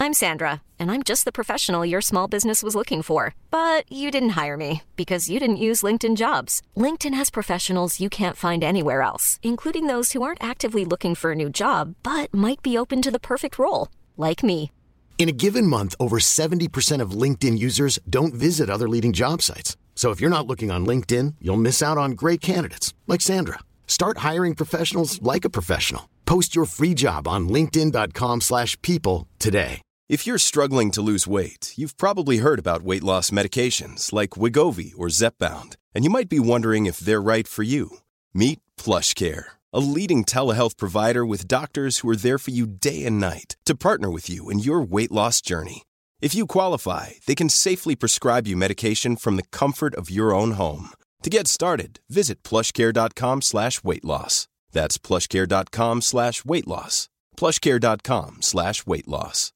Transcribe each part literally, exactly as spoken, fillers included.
I'm Sandra, and I'm just the professional your small business was looking for. But you didn't hire me because you didn't use LinkedIn Jobs. LinkedIn has professionals you can't find anywhere else, including those who aren't actively looking for a new job, but might be open to the perfect role, like me. In a given month, over seventy percent of LinkedIn users don't visit other leading job sites. So if you're not looking on LinkedIn, you'll miss out on great candidates like Sandra. Start hiring professionals like a professional. Post your free job on linkedin dot com slash people today. If you're struggling to lose weight, you've probably heard about weight loss medications like Wegovy or Zepbound, and you might be wondering if they're right for you. Meet PlushCare, a leading telehealth provider with doctors who are there for you day and night to partner with you in your weight loss journey. If you qualify, they can safely prescribe you medication from the comfort of your own home. To get started, visit plushcare.com slash weight loss. That's plushcare.com slash weight loss. plushcare.com slash weight loss.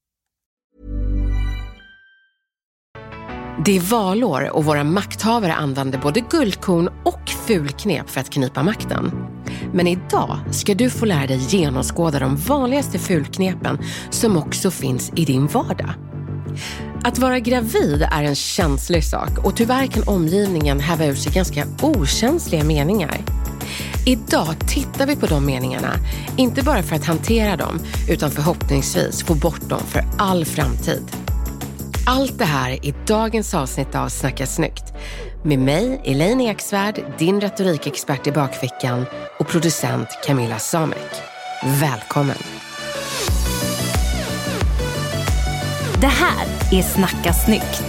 Det är valår och våra makthavare använder både guldkorn och fulknep för att knipa makten. Men idag ska du få lära dig genomskåda de vanligaste fulknepen som också finns i din vardag. Att vara gravid är en känslig sak och tyvärr kan omgivningen häva ur sig ganska okänsliga meningar. Idag tittar vi på de meningarna, inte bara för att hantera dem utan förhoppningsvis få bort dem för all framtid. Allt det här i dagens avsnitt av Snacka snyggt. Med mig, Elaine Eksvärd, din retorikexpert i bakfickan och producent Camilla Samek. Välkommen! Det här är Snacka snyggt.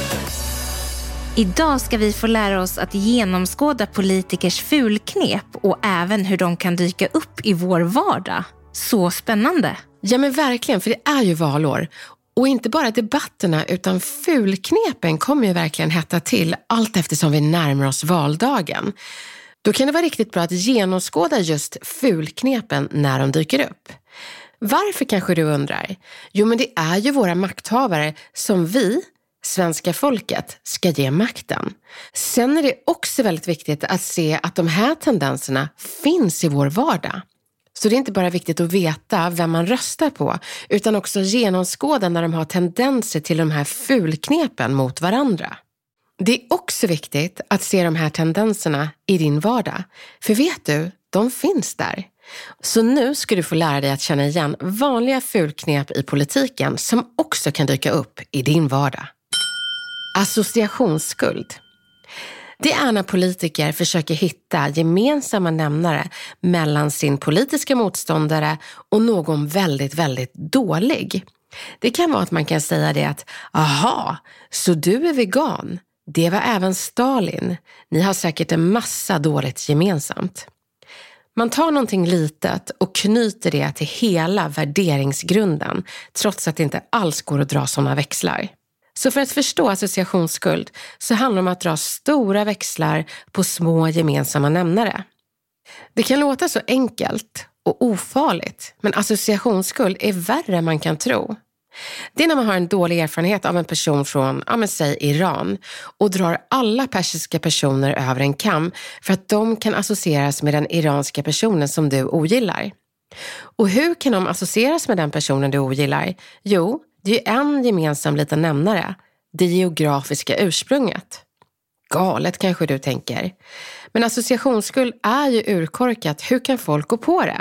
Idag ska vi få lära oss att genomskåda politikers fulknep och även hur de kan dyka upp i vår vardag. Så spännande! Ja men verkligen, för det är ju valår. Och inte bara debatterna utan fulknepen kommer ju verkligen hetta till allt eftersom vi närmar oss valdagen. Då kan det vara riktigt bra att genomskåda just fulknepen när de dyker upp. Varför kanske du undrar? Jo men det är ju våra makthavare som vi, svenska folket, ska ge makten. Sen är det också väldigt viktigt att se att de här tendenserna finns i vår vardag. Så det är inte bara viktigt att veta vem man röstar på utan också genomskåda när de har tendenser till de här fulknepen mot varandra. Det är också viktigt att se de här tendenserna i din vardag. För vet du, de finns där. Så nu ska du få lära dig att känna igen vanliga fulknep i politiken som också kan dyka upp i din vardag. Associationsskuld. Det är när politiker försöker hitta gemensamma nämnare mellan sin politiska motståndare och någon väldigt, väldigt dålig. Det kan vara att man kan säga det att, aha, så du är vegan. Det var även Stalin. Ni har säkert en massa dåligt gemensamt. Man tar någonting litet och knyter det till hela värderingsgrunden trots att det inte alls går att dra sådana växlar. Så för att förstå associationsskuld så handlar det om att dra stora växlar på små gemensamma nämnare. Det kan låta så enkelt och ofarligt, men associationsskuld är värre än man kan tro. Det är när man har en dålig erfarenhet av en person från, ja men säg Iran och drar alla persiska personer över en kam för att de kan associeras med den iranska personen som du ogillar. Och hur kan de associeras med den personen du ogillar? Jo, det är ju en gemensam liten nämnare, det geografiska ursprunget. Galet kanske du tänker. Men associationsskuld är ju urkorkat. Hur kan folk gå på det?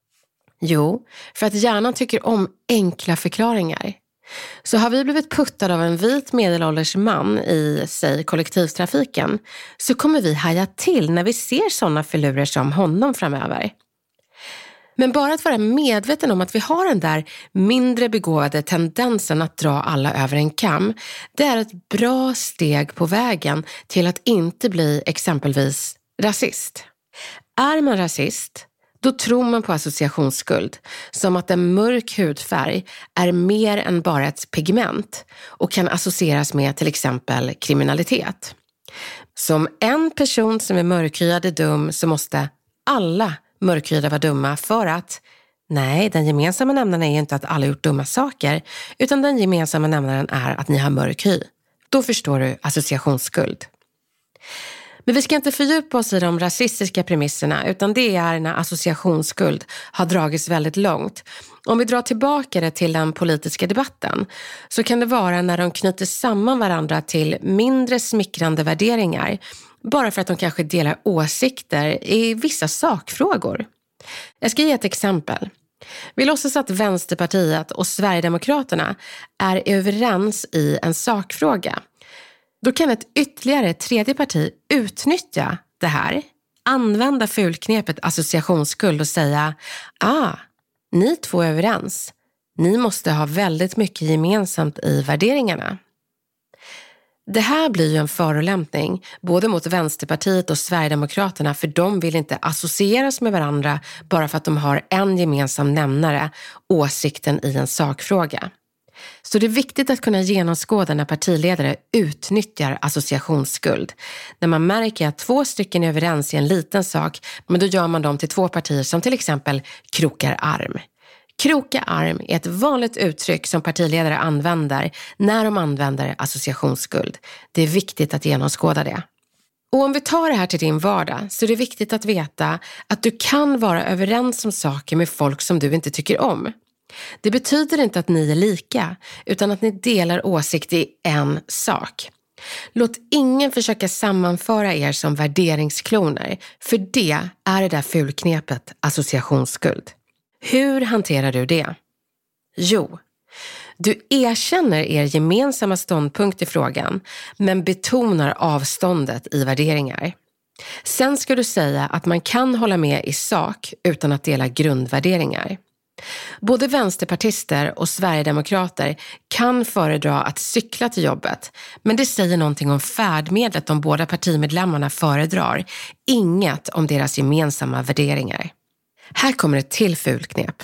Jo, för att hjärnan tycker om enkla förklaringar. Så har vi blivit puttad av en vit medelålders man i, säg, kollektivtrafiken så kommer vi haja till när vi ser sådana filurer som honom framöver. Men bara att vara medveten om att vi har den där mindre begåvade tendensen att dra alla över en kam, det är ett bra steg på vägen till att inte bli exempelvis rasist. Är man rasist, då tror man på associationsskuld, som att en mörk hudfärg är mer än bara ett pigment och kan associeras med till exempel kriminalitet. Som en person som är mörkhyad är dum så måste alla mörkhyada var dumma för att, nej, den gemensamma nämnaren är inte att alla gjort dumma saker, utan den gemensamma nämnaren är att ni har mörk hy. Då förstår du associationsskuld. Men vi ska inte fördjupa oss i de rasistiska premisserna, utan det är när associationsskuld har dragits väldigt långt. Om vi drar tillbaka det till den politiska debatten så kan det vara när de knyter samman varandra till mindre smickrande värderingar bara för att de kanske delar åsikter i vissa sakfrågor. Jag ska ge ett exempel. Vi låtsas att Vänsterpartiet och Sverigedemokraterna är överens i en sakfråga. Då kan ett ytterligare tredje parti utnyttja det här, använda fulknepet associationsskuld och säga ah, ni två är överens. Ni måste ha väldigt mycket gemensamt i värderingarna. Det här blir ju en förolämpning både mot Vänsterpartiet och Sverigedemokraterna, för de vill inte associeras med varandra bara för att de har en gemensam nämnare, åsikten i en sakfråga. Så det är viktigt att kunna genomskåda när partiledare utnyttjar associationsskuld. När man märker att två stycken är överens i en liten sak, men då gör man dem till två partier som till exempel krokar arm. Kroka arm är ett vanligt uttryck som partiledare använder när de använder associationsskuld. Det är viktigt att genomskåda det. Och om vi tar det här till din vardag så är det viktigt att veta att du kan vara överens om saker med folk som du inte tycker om. Det betyder inte att ni är lika, utan att ni delar åsikt i en sak. Låt ingen försöka sammanföra er som värderingskloner, för det är det där fulknepet associationsskuld. Hur hanterar du det? Jo, du erkänner er gemensamma ståndpunkt i frågan, men betonar avståndet i värderingar. Sen ska du säga att man kan hålla med i sak utan att dela grundvärderingar. Både vänsterpartister och sverigedemokrater kan föredra att cykla till jobbet, men det säger någonting om färdmedlet de båda partimedlemmarna föredrar, inget om deras gemensamma värderingar. Här kommer ett till fulknep.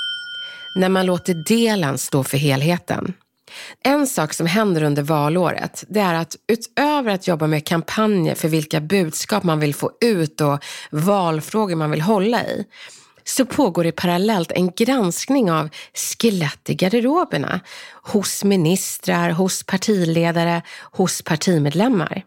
När man låter delen stå för helheten. En sak som händer under valåret, det är att utöver att jobba med kampanjer för vilka budskap man vill få ut och valfrågor man vill hålla i, så pågår det parallellt en granskning av skelett i garderoberna hos ministrar, hos partiledare, hos partimedlemmar.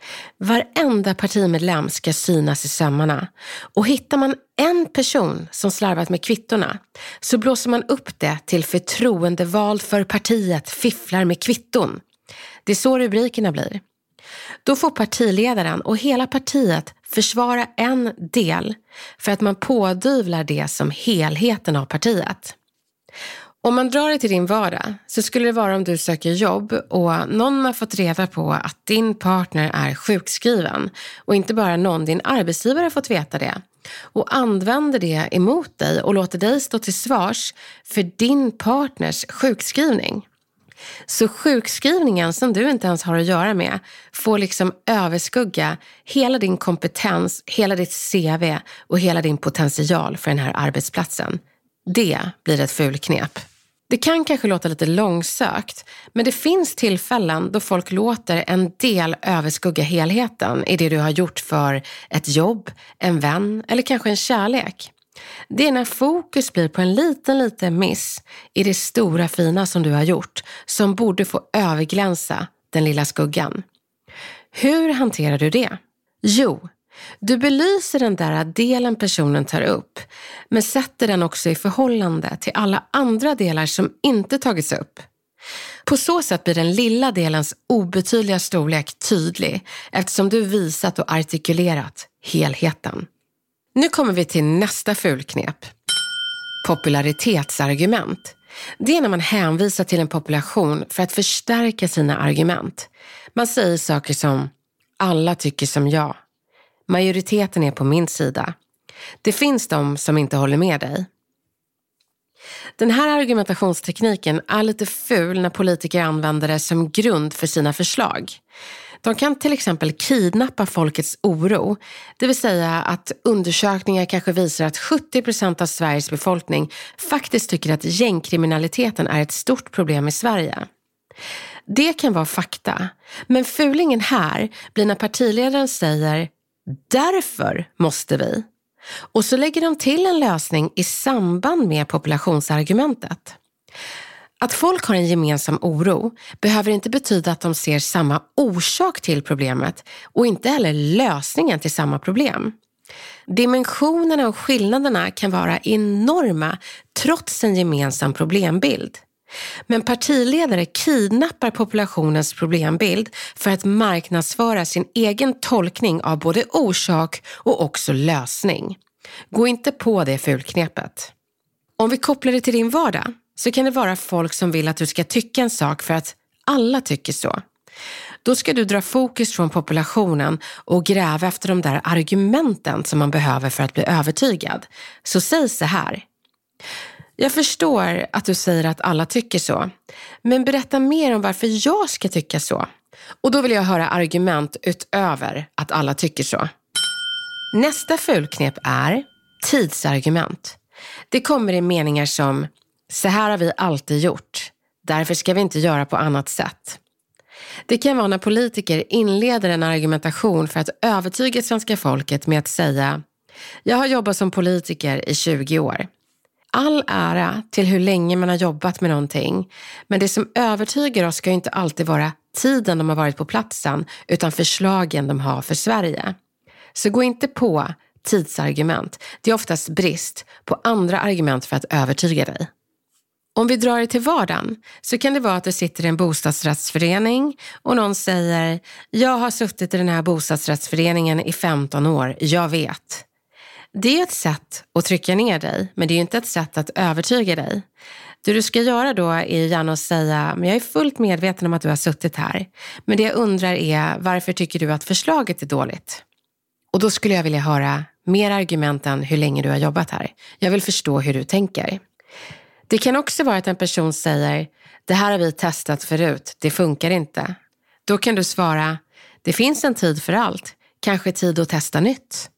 Varenda partimedlem ska synas i sömmarna, och hittar man en person som slarvat med kvittorna så blåser man upp det till förtroendevald för partiet fifflar med kvitton. Det är så rubrikerna blir. Då får partiledaren och hela partiet försvara en del för att man pådyvlar det som helheten av partiet. Om man drar det till din vardag så skulle det vara om du söker jobb och någon har fått reda på att din partner är sjukskriven, och inte bara någon, din arbetsgivare har fått veta det och använder det emot dig och låter dig stå till svars för din partners sjukskrivning. Så sjukskrivningen som du inte ens har att göra med får liksom överskugga hela din kompetens, hela ditt C V och hela din potential för den här arbetsplatsen. Det blir ett fulknep. Det kan kanske låta lite långsökt, men det finns tillfällen då folk låter en del överskugga helheten i det du har gjort för ett jobb, en vän eller kanske en kärlek. Det är när fokus blir på en liten, liten miss i det stora fina som du har gjort som borde få överglänsa den lilla skuggan. Hur hanterar du det? Jo, du belyser den där delen personen tar upp, men sätter den också i förhållande till alla andra delar som inte tagits upp. På så sätt blir den lilla delens obetydliga storlek tydlig eftersom du visat och artikulerat helheten. Nu kommer vi till nästa fulknep. Popularitetsargument. Det är när man hänvisar till en population för att förstärka sina argument. Man säger saker som alla tycker som jag. Majoriteten är på min sida. Det finns de som inte håller med dig. Den här argumentationstekniken är lite ful när politiker använder det som grund för sina förslag. De kan till exempel kidnappa folkets oro, det vill säga att undersökningar kanske visar att sjuttio procent av Sveriges befolkning faktiskt tycker att gängkriminaliteten är ett stort problem i Sverige. Det kan vara fakta, men fulingen här blir när partiledaren säger därför måste vi. Och så lägger de till en lösning i samband med populationsargumentet. Att folk har en gemensam oro behöver inte betyda att de ser samma orsak till problemet och inte heller lösningen till samma problem. Dimensionerna och skillnaderna kan vara enorma trots en gemensam problembild. Men partiledare kidnappar populationens problembild för att marknadsföra sin egen tolkning av både orsak och också lösning. Gå inte på det fulknepet. Om vi kopplar det till din vardag så kan det vara folk som vill att du ska tycka en sak för att alla tycker så. Då ska du dra fokus från populationen och gräva efter de där argumenten som man behöver för att bli övertygad. Så säg så här. Jag förstår att du säger att alla tycker så, men berätta mer om varför jag ska tycka så. Och då vill jag höra argument utöver att alla tycker så. Nästa fulknep är tidsargument. Det kommer i meningar som, så här har vi alltid gjort, därför ska vi inte göra på annat sätt. Det kan vara när politiker inleder en argumentation för att övertyga svenska folket med att säga, jag har jobbat som politiker i tjugo år. All ära till hur länge man har jobbat med någonting, men det som övertygar oss ska ju inte alltid vara tiden de har varit på platsen, utan förslagen de har för Sverige. Så gå inte på tidsargument. Det är oftast brist på andra argument för att övertyga dig. Om vi drar det till vardagen så kan det vara att du sitter i en bostadsrättsförening och någon säger, jag har suttit i den här bostadsrättsföreningen i femton år, jag vet. Det är ett sätt att trycka ner dig, men det är ju inte ett sätt att övertyga dig. Det du ska göra då är gärna att säga, men jag är fullt medveten om att du har suttit här. Men det jag undrar är, varför tycker du att förslaget är dåligt? Och då skulle jag vilja höra mer argument än hur länge du har jobbat här. Jag vill förstå hur du tänker. Det kan också vara att en person säger, det här har vi testat förut, det funkar inte. Då kan du svara, det finns en tid för allt, kanske tid att testa nytt.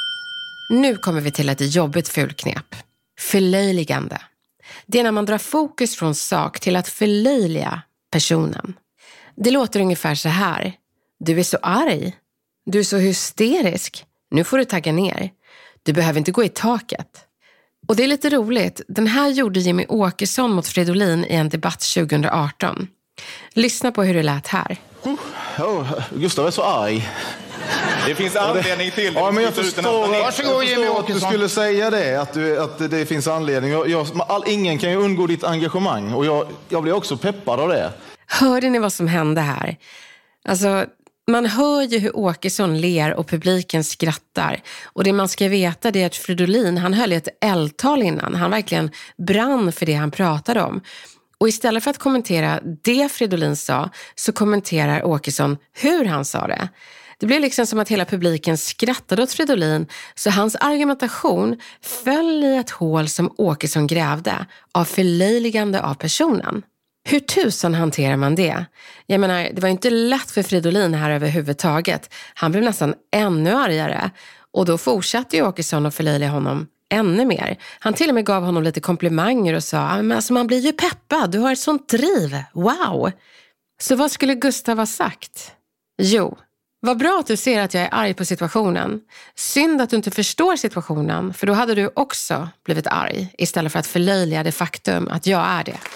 Nu kommer vi till ett jobbigt fulknep. Förlöjligande. Det är när man drar fokus från sak till att förlöjliga personen. Det låter ungefär så här. Du är så arg. Du är så hysterisk. Nu får du tagga ner. Du behöver inte gå i taket. Och det är lite roligt. Den här gjorde Jimmy Åkesson mot Fridolin i en debatt tjugo arton. Lyssna på hur det lät här. Oh, Gustav är så arg. Det finns anledning till det. Ja, men jag förstår, jag Varsågod, förstår att du skulle säga det, att, du, att det finns anledning. Jag, jag, all, ingen kan ju undgå ditt engagemang och jag, jag blir också peppad av det. Hörde ni vad som hände här? Alltså, man hör ju hur Åkesson ler och publiken skrattar. Och det man ska veta det är att Fridolin, han höll ett eldtal innan. Han verkligen brann för det han pratade om. Och istället för att kommentera det Fridolin sa så kommenterar Åkesson hur han sa det. Det blev liksom som att hela publiken skrattade åt Fridolin, så hans argumentation föll i ett hål som Åkesson grävde av förlöjligande av personen. Hur tusan hanterar man det? Jag menar, det var inte lätt för Fridolin här överhuvudtaget. Han blev nästan ännu argare och då fortsatte ju Åkesson att förlöjliga honom ännu mer. Han till och med gav honom lite komplimanger och sa, men alltså man blir ju peppad, du har ett sånt driv, wow! Så vad skulle Gustav ha sagt? Jo, vad bra att du ser att jag är arg på situationen. Synd att du inte förstår situationen, för då hade du också blivit arg istället för att förlöjliga det faktum att jag är det.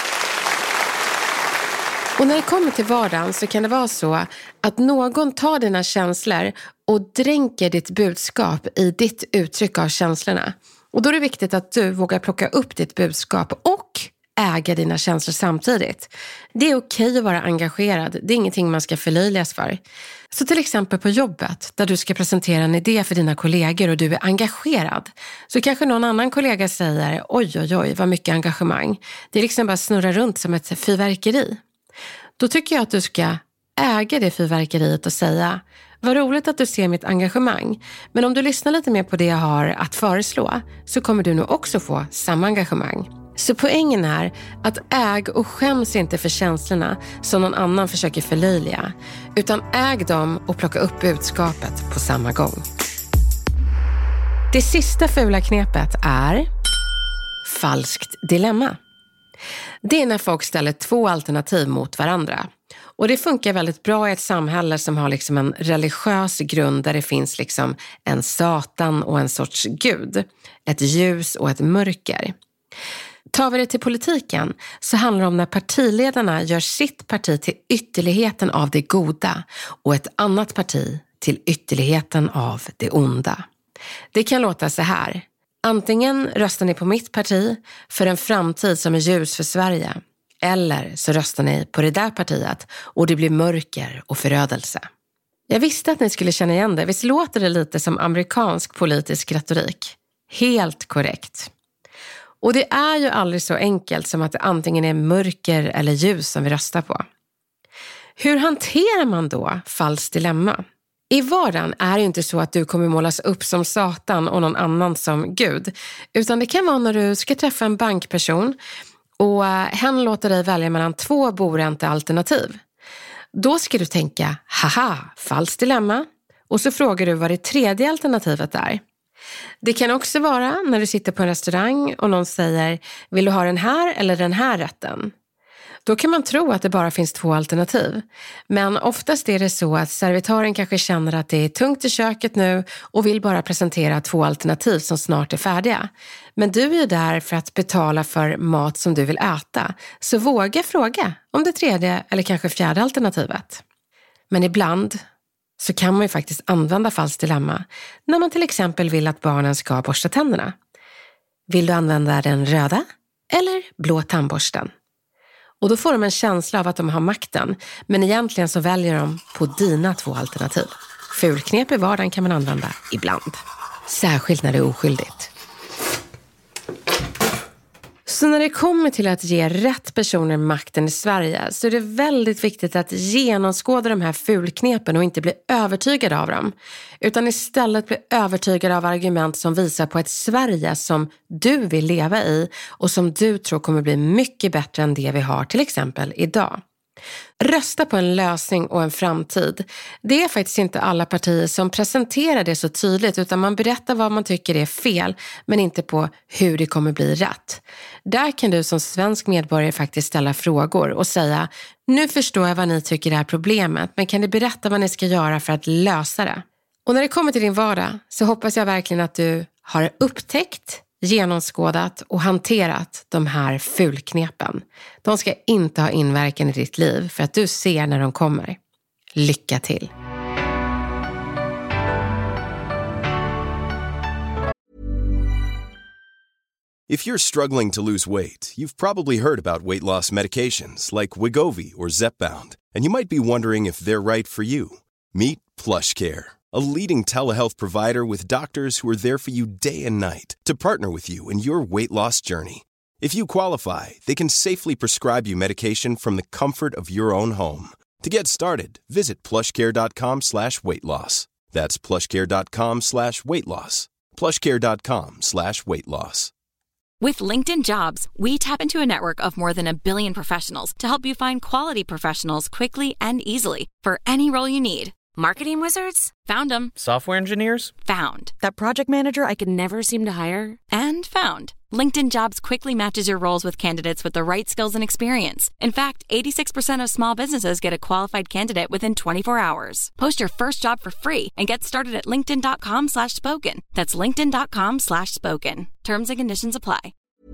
Och när det kommer till vardagen så kan det vara så att någon tar dina känslor och dränker ditt budskap i ditt uttryck av känslorna. Och då är det viktigt att du vågar plocka upp ditt budskap och äga dina känslor samtidigt. Det är okej att vara engagerad. Det är ingenting man ska förlöjligas för. Så till exempel på jobbet där du ska presentera en idé för dina kollegor och du är engagerad. Så kanske någon annan kollega säger, oj oj oj vad mycket engagemang. Det är liksom bara snurra runt som ett fyrverkeri. Då tycker jag att du ska äga det fyrverkeriet och säga, vad roligt att du ser mitt engagemang. Men om du lyssnar lite mer på det jag har att föreslå så kommer du nog också få samma engagemang. Så poängen är att äg och skäms inte för känslorna som någon annan försöker förlöjliga, utan äg dem och plocka upp budskapet på samma gång. Det sista fula knepet är falskt dilemma. Det är när folk ställer två alternativ mot varandra. Och det funkar väldigt bra i ett samhälle som har liksom en religiös grund där det finns liksom en satan och en sorts gud. Ett ljus och ett mörker. Tar vi det till politiken så handlar det om när partiledarna gör sitt parti till ytterligheten av det goda och ett annat parti till ytterligheten av det onda. Det kan låta så här. Antingen röstar ni på mitt parti för en framtid som är ljus för Sverige. Eller så röstar ni på det där partiet och det blir mörker och förödelse. Jag visste att ni skulle känna igen det. Visst låter det lite som amerikansk politisk retorik? Helt korrekt. Och det är ju aldrig så enkelt som att det antingen är mörker eller ljus som vi röstar på. Hur hanterar man då falskt dilemma? I vardagen är det inte så att du kommer målas upp som Satan och någon annan som Gud. Utan det kan vara när du ska träffa en bankperson och hen låter dig välja mellan två boräntealternativ. Då ska du tänka, haha, falskt dilemma. Och så frågar du vad det tredje alternativet är. Det kan också vara när du sitter på en restaurang och någon säger, vill du ha den här eller den här rätten? Då kan man tro att det bara finns två alternativ. Men oftast är det så att servitören kanske känner att det är tungt i köket nu och vill bara presentera två alternativ som snart är färdiga. Men du är ju där för att betala för mat som du vill äta. Så våga fråga om det tredje eller kanske fjärde alternativet. Men ibland så kan man ju faktiskt använda falskt dilemma när man till exempel vill att barnen ska borsta tänderna. Vill du använda den röda eller blå tandborsten? Och då får de en känsla av att de har makten, men egentligen så väljer de på dina två alternativ. Fulknep i vardagen kan man använda ibland. Särskilt när det är oskyldigt. Så när det kommer till att ge rätt personer makten i Sverige så är det väldigt viktigt att genomskåda de här fulknepen och inte bli övertygad av dem. Utan istället bli övertygad av argument som visar på ett Sverige som du vill leva i och som du tror kommer bli mycket bättre än det vi har till exempel idag. Rösta på en lösning och en framtid. Det är faktiskt inte alla partier som presenterar det så tydligt utan man berättar vad man tycker är fel men inte på hur det kommer bli rätt. Där kan du som svensk medborgare faktiskt ställa frågor och säga, nu förstår jag vad ni tycker är problemet, men kan ni berätta vad ni ska göra för att lösa det? Och när det kommer till din vardag så hoppas jag verkligen att du har upptäckt, genomskådat och hanterat de här fulknepen. De ska inte ha inverkan i ditt liv för att du ser när de kommer. Lycka till! If you're struggling to lose weight, you've probably heard about weight loss medications like Wegovy or Zepbound, and you might be wondering if they're right for you. Meet PlushCare, a leading telehealth provider with doctors who are there for you day and night to partner with you in your weight loss journey. If you qualify, they can safely prescribe you medication from the comfort of your own home. To get started, visit plushcare.com slash weight loss. That's plushcare.com slash weight loss. plushcare.com slash weight loss. With LinkedIn Jobs, we tap into a network of more than a billion professionals to help you find quality professionals quickly and easily for any role you need. Marketing wizards? Found them. Software engineers? Found. That project manager I could never seem to hire? And found. LinkedIn Jobs quickly matches your roles with candidates with the right skills and experience. In fact, eighty-six percent of small businesses get a qualified candidate within twenty-four hours. Post your first job for free and get started at linkedin.com slash spoken. That's linkedin.com slash spoken. Terms and conditions apply.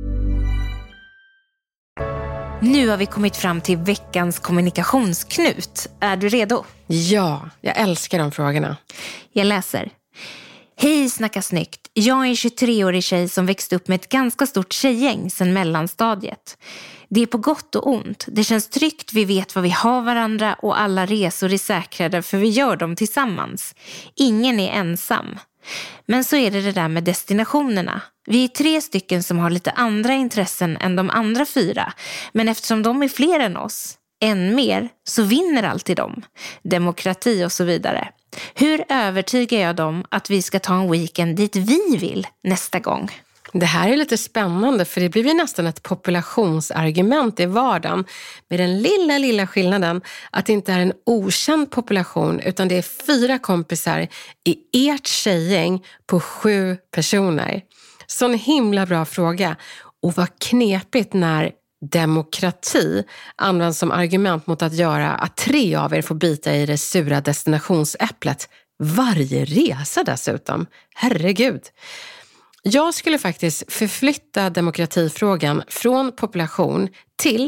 Nu har vi kommit fram till veckans kommunikationsknut. Är du redo? Ja, jag älskar de frågorna. Jag läser. Hej, snacka snyggt. Jag är en tjugotre-årig tjej som växte upp med ett ganska stort tjejgäng sedan mellanstadiet. Det är på gott och ont. Det känns tryggt, vi vet vad vi har varandra och alla resor är säkrade för vi gör dem tillsammans. Ingen är ensam. Men så är det det där med destinationerna. Vi är tre stycken som har lite andra intressen än de andra fyra. Men eftersom de är fler än oss, än mer, så vinner alltid de. Demokrati och så vidare. Hur övertygar jag dem att vi ska ta en weekend dit vi vill nästa gång? Det här är lite spännande för det blir ju nästan ett populationsargument i vardagen med den lilla, lilla skillnaden att det inte är en okänd population utan det är fyra kompisar i ert tjejgäng på sju personer. Så en himla bra fråga. Och vad knepigt när demokrati används som argument mot att göra att tre av er får bita i det sura destinationsäpplet. Varje resa dessutom. Herregud. Jag skulle faktiskt förflytta demokratifrågan från population till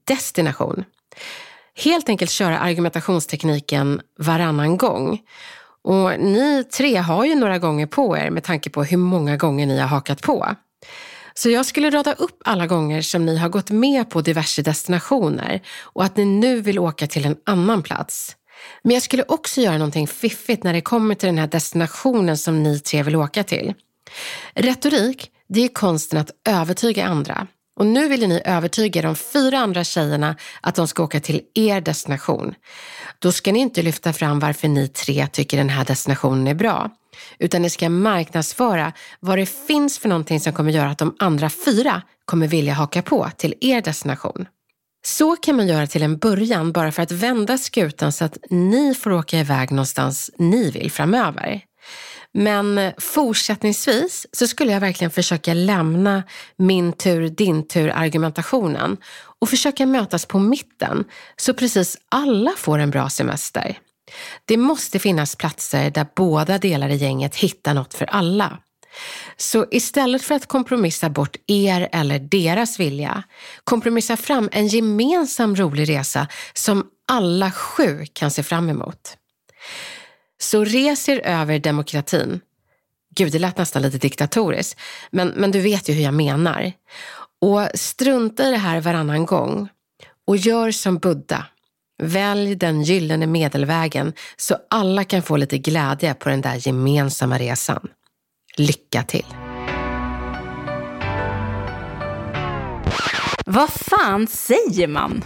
destination. Helt enkelt köra argumentationstekniken varannan gång. Och ni tre har ju några gånger på er med tanke på hur många gånger ni har hakat på. Så jag skulle rada upp alla gånger som ni har gått med på diverse destinationer och att ni nu vill åka till en annan plats. Men jag skulle också göra någonting fiffigt när det kommer till den här destinationen som ni tre vill åka till. Retorik, det är konsten att övertyga andra. Och nu vill ni övertyga de fyra andra tjejerna att de ska åka till er destination. Då ska ni inte lyfta fram varför ni tre tycker den här destinationen är bra. Utan ni ska marknadsföra vad det finns för någonting som kommer göra att de andra fyra kommer vilja haka på till er destination. Så kan man göra till en början bara för att vända skutan så att ni får åka iväg någonstans ni vill framöver. Men fortsättningsvis så skulle jag verkligen försöka lämna min tur, din tur argumentationen och försöka mötas på mitten så precis alla får en bra semester. Det måste finnas platser där båda delar i gänget hittar något för alla. Så istället för att kompromissa bort er eller deras vilja, kompromissa fram en gemensam rolig resa som alla sju kan se fram emot. Så res er över demokratin. Gud, det lät nästan lite diktatoriskt, men, men du vet ju hur jag menar. Och strunta i det här varannan gång och gör som Buddha. Välj den gyllene medelvägen så alla kan få lite glädje på den där gemensamma resan. Lycka till! Vad fan säger man?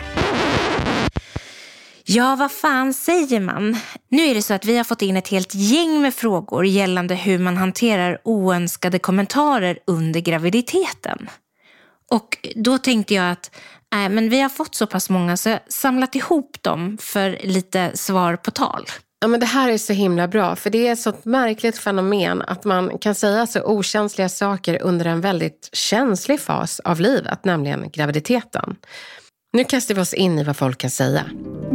Ja, vad fan säger man? Nu är det så att vi har fått in ett helt gäng med frågor gällande hur man hanterar oönskade kommentarer under graviditeten. Och då tänkte jag att äh, men vi har fått så pass många så jag har samlat ihop dem för lite svar på tal. Ja, men det här är så himla bra, för det är så ett märkligt fenomen att man kan säga så okänsliga saker under en väldigt känslig fas av livet, nämligen graviditeten. Nu kastar vi oss in i vad folk kan säga.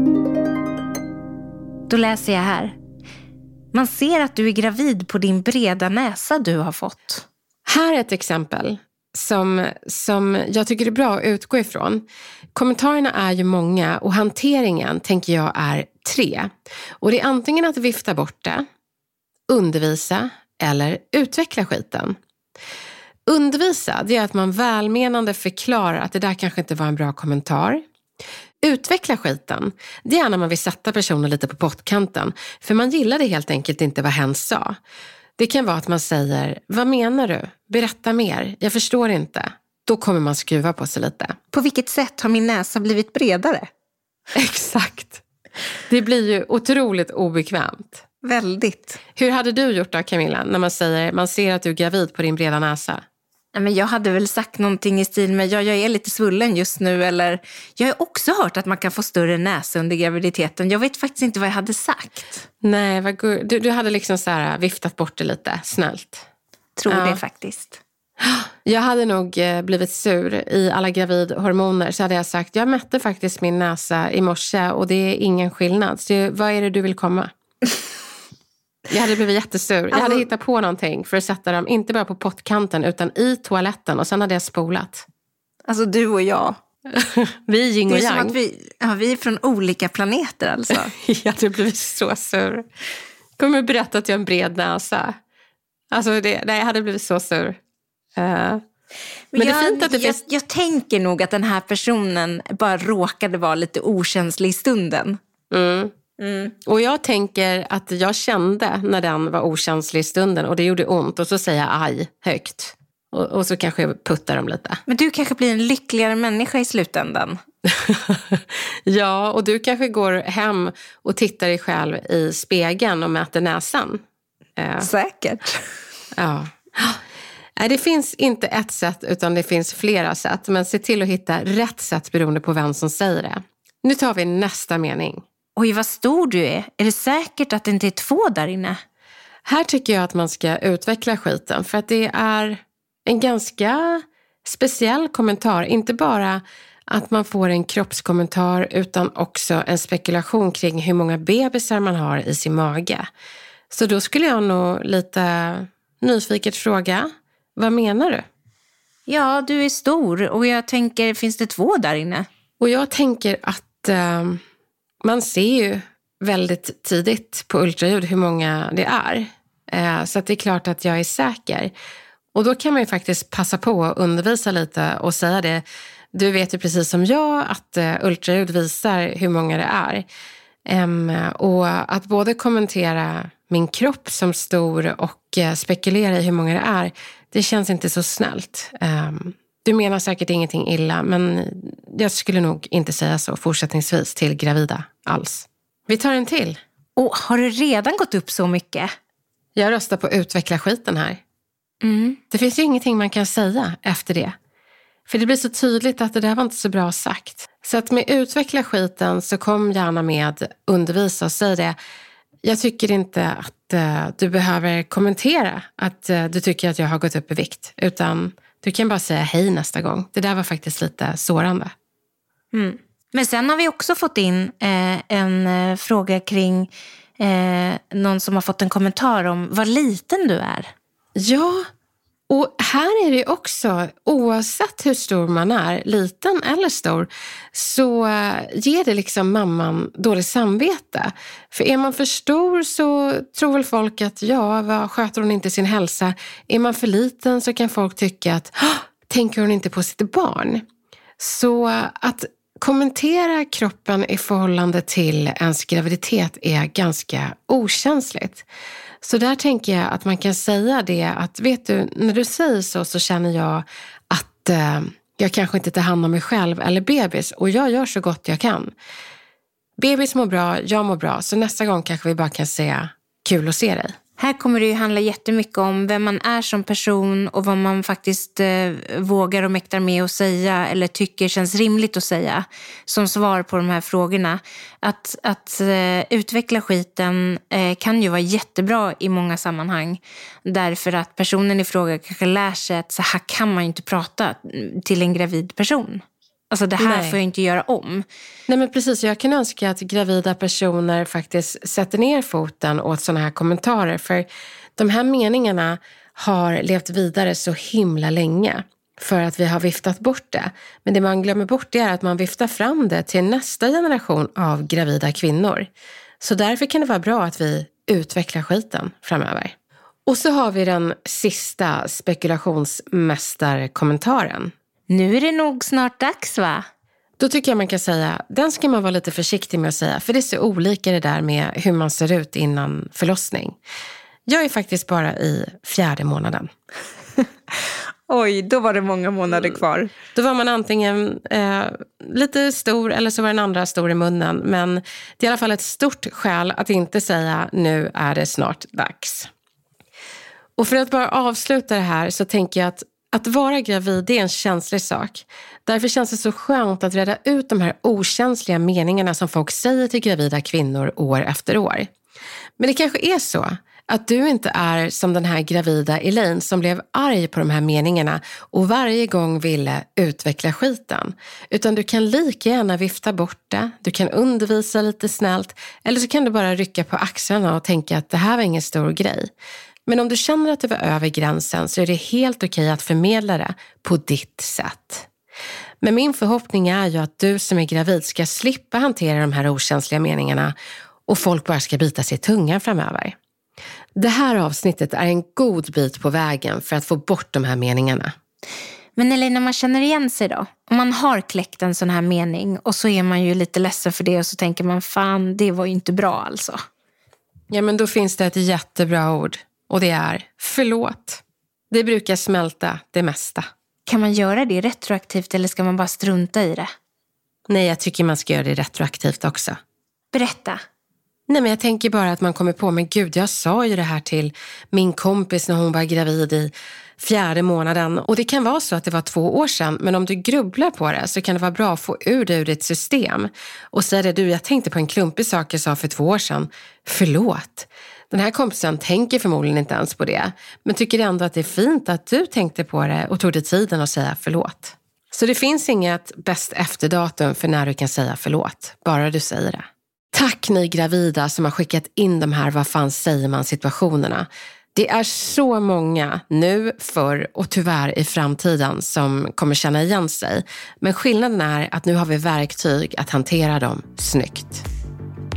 Då läser jag här. Man ser att du är gravid på din breda näsa du har fått. Här är ett exempel som, som jag tycker är bra att utgå ifrån. Kommentarerna är ju många och hanteringen tänker jag är tre. Och det är antingen att vifta bort det, undervisa eller utveckla skiten. Undervisa, det är att man välmenande förklarar att det där kanske inte var en bra kommentar. Utveckla skiten, det är när man vill sätta personen lite på pottkanten. För man gillade helt enkelt inte vad hen sa. Det kan vara att man säger, vad menar du? Berätta mer, jag förstår inte. Då kommer man skruva på sig lite. På vilket sätt har min näsa blivit bredare? Exakt. Det blir ju otroligt obekvämt. Väldigt. Hur hade du gjort då, Camilla, när man säger, man ser att du är gravid på din breda näsa? Ja, men jag hade väl sagt någonting i stil med, ja, jag är lite svullen just nu. Eller, jag har också hört att man kan få större näsa under graviditeten. Jag vet faktiskt inte vad jag hade sagt. Nej, vad gu- du, du hade liksom så här viftat bort det lite, snällt. Tror ja. det faktiskt. Jag hade nog blivit sur i alla gravidhormoner, så hade jag sagt, jag mätte faktiskt min näsa i morse och det är ingen skillnad. Så vad är det du vill komma? Jag hade blivit jättesur. Jag hade alltså, hittat på någonting för att sätta dem, inte bara på pottkanten utan i toaletten, och sen hade jag spolat. Alltså du och jag. Vi är yin och yang. Det är som att vi, ja, vi är från olika planeter alltså. Jag hade blivit så sur. Jag kommer berätta att jag har en bred näsa. Alltså det, nej, jag hade blivit så sur. Uh, men men jag, det är fint att det jag, finns... jag tänker nog att den här personen bara råkade vara lite okänslig i stunden. Mm. Mm. Och jag tänker att jag kände när den var okänslig i stunden och det gjorde ont, och så säger jag aj högt. Och, och så kanske jag puttar dem lite. Men du kanske blir en lyckligare människa i slutändan. Ja, och du kanske går hem och tittar dig själv i spegeln och mäter näsan. Uh. Säkert. Ja. Nej, det finns inte ett sätt utan det finns flera sätt. Men se till att hitta rätt sätt beroende på vem som säger det. Nu tar vi nästa mening. Oj, vad stor du är. Är det säkert att det inte är två där inne? Här tycker jag att man ska utveckla skiten. För att det är en ganska speciell kommentar. Inte bara att man får en kroppskommentar utan också en spekulation kring hur många bebisar man har i sin mage. Så då skulle jag nog lite nyfiket fråga, vad menar du? Ja, du är stor och jag tänker, finns det två där inne? Och jag tänker att... Uh, Man ser ju väldigt tidigt på ultraljud hur många det är. Eh, så att det är klart att jag är säker. Och då kan man ju faktiskt passa på att undervisa lite och säga det. Du vet ju precis som jag att eh, ultraljud visar hur många det är. Um, och att både kommentera min kropp som stor och uh, spekulera i hur många det är, det känns inte så snällt. Um, du menar säkert ingenting illa, men jag skulle nog inte säga så fortsättningsvis till gravida alls. Vi tar en till. Och har det redan gått upp så mycket? Jag röstar på utveckla skiten här. Mm. Det finns ju ingenting man kan säga efter det. För det blir så tydligt att det där var inte så bra sagt. Så att med utveckla skiten så kom gärna med undervisa och säg det. Jag tycker inte att uh, du behöver kommentera att uh, du tycker att jag har gått upp i vikt. Utan du kan bara säga hej nästa gång. Det där var faktiskt lite sårande. Mm. Men sen har vi också fått in eh, en eh, fråga kring eh, någon som har fått en kommentar om vad liten du är. Ja, och här är det också, oavsett hur stor man är, liten eller stor, så ger det liksom mamman dåligt samvete. För är man för stor så tror väl folk att ja, vad sköter hon inte sin hälsa? Är man för liten så kan folk tycka att tänker hon inte på sitt barn? Så att kommentera kroppen i förhållande till ens graviditet är ganska okänsligt. Så där tänker jag att man kan säga det att vet du, när du säger så så känner jag att eh, jag kanske inte tar hand om mig själv eller bebis och jag gör så gott jag kan. Bebis mår bra, jag mår bra, så nästa gång kanske vi bara kan säga kul att se dig. Här kommer det ju handla jättemycket om vem man är som person och vad man faktiskt eh, vågar och mäktar med att säga eller tycker känns rimligt att säga som svar på de här frågorna. Att, att eh, utveckla skiten eh, kan ju vara jättebra i många sammanhang därför att personen i fråga kanske lär sig att så här kan man ju inte prata till en gravid person. Alltså det här Nej. får jag inte göra om. Nej men precis, jag kan önska att gravida personer faktiskt sätter ner foten åt sådana här kommentarer. För de här meningarna har levt vidare så himla länge för att vi har viftat bort det. Men det man glömmer bort är att man viftar fram det till nästa generation av gravida kvinnor. Så därför kan det vara bra att vi utvecklar skiten framöver. Och så har vi den sista spekulationsmästarkommentaren. Nu är det nog snart dags va? Då tycker jag man kan säga, den ska man vara lite försiktig med att säga. För det är så olika det där med hur man ser ut innan förlossning. Jag är faktiskt bara i fjärde månaden. Oj, då var det många månader kvar. Då var man antingen eh, lite stor eller så var den andra stor i munnen. Men det är i alla fall ett stort skäl att inte säga nu är det snart dags. Och för att bara avsluta det här så tänker jag att Att vara gravid, det är en känslig sak. Därför känns det så skönt att reda ut de här okänsliga meningarna som folk säger till gravida kvinnor år efter år. Men det kanske är så att du inte är som den här gravida Elaine som blev arg på de här meningarna och varje gång ville utveckla skiten. Utan du kan lika gärna vifta bort det, du kan undervisa lite snällt eller så kan du bara rycka på axlarna och tänka att det här var ingen stor grej. Men om du känner att du var över gränsen så är det helt okej att förmedla det på ditt sätt. Men min förhoppning är ju att du som är gravid ska slippa hantera de här okänsliga meningarna och folk bara ska bita sig i tungan framöver. Det här avsnittet är en god bit på vägen för att få bort de här meningarna. Men Elaine, när man känner igen sig då, om man har kläckt en sån här mening och så är man ju lite ledsen för det och så tänker man fan, det var ju inte bra alltså. Ja, men då finns det ett jättebra ord. Och det är förlåt. Det brukar smälta det mesta. Kan man göra det retroaktivt eller ska man bara strunta i det? Nej, jag tycker man ska göra det retroaktivt också. Berätta. Nej, men jag tänker bara att man kommer på, men gud, jag sa ju det här till min kompis när hon var gravid i fjärde månaden. Och det kan vara så att det var två år sedan, men om du grubblar på det så kan det vara bra att få ur det ur ditt system. Och säga det, du, jag tänkte på en klumpig sak jag sa för två år sedan. Förlåt. Den här kompisen tänker förmodligen inte ens på det, men tycker ändå att det är fint att du tänkte på det och tog dig tiden att säga förlåt. Så det finns inget bäst efterdatum för när du kan säga förlåt, bara du säger det. Tack ni gravida som har skickat in de här vad fan säger man situationerna. Det är så många nu, förr och tyvärr i framtiden som kommer känna igen sig. Men skillnaden är att nu har vi verktyg att hantera dem snyggt.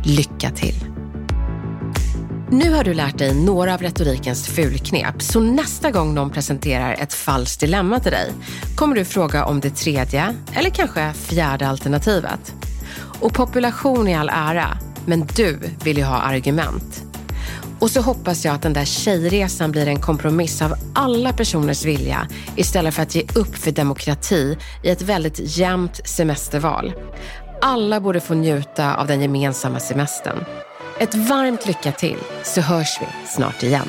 Lycka till! Nu har du lärt dig några av retorikens fulknep, så nästa gång någon presenterar ett falskt dilemma till dig kommer du fråga om det tredje eller kanske fjärde alternativet. Och population är all ära, men du vill ju ha argument. Och så hoppas jag att den där tjejresan blir en kompromiss av alla personers vilja istället för att ge upp för demokrati i ett väldigt jämnt semesterval. Alla borde få njuta av den gemensamma semestern. Ett varmt lycka till, så hörs vi snart igen.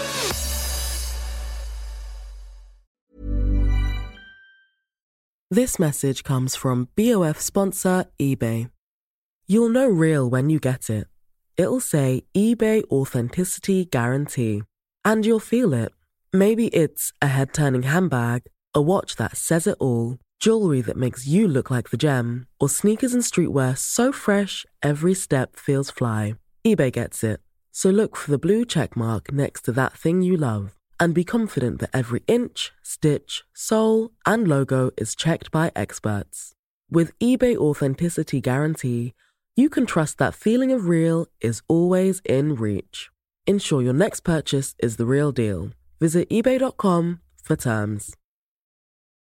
This message comes from B O F sponsor eBay. You'll know real when you get it. It'll say eBay Authenticity Guarantee. And you'll feel it. Maybe it's a head-turning handbag, a watch that says it all, jewelry that makes you look like the gem, or sneakers and streetwear so fresh every step feels fly. eBay gets it. So look for the blue check mark next to that thing you love and be confident that every inch, stitch, sole, and logo is checked by experts. With eBay Authenticity Guarantee, you can trust that feeling of real is always in reach. Ensure your next purchase is the real deal. Visit ebay dot com for terms.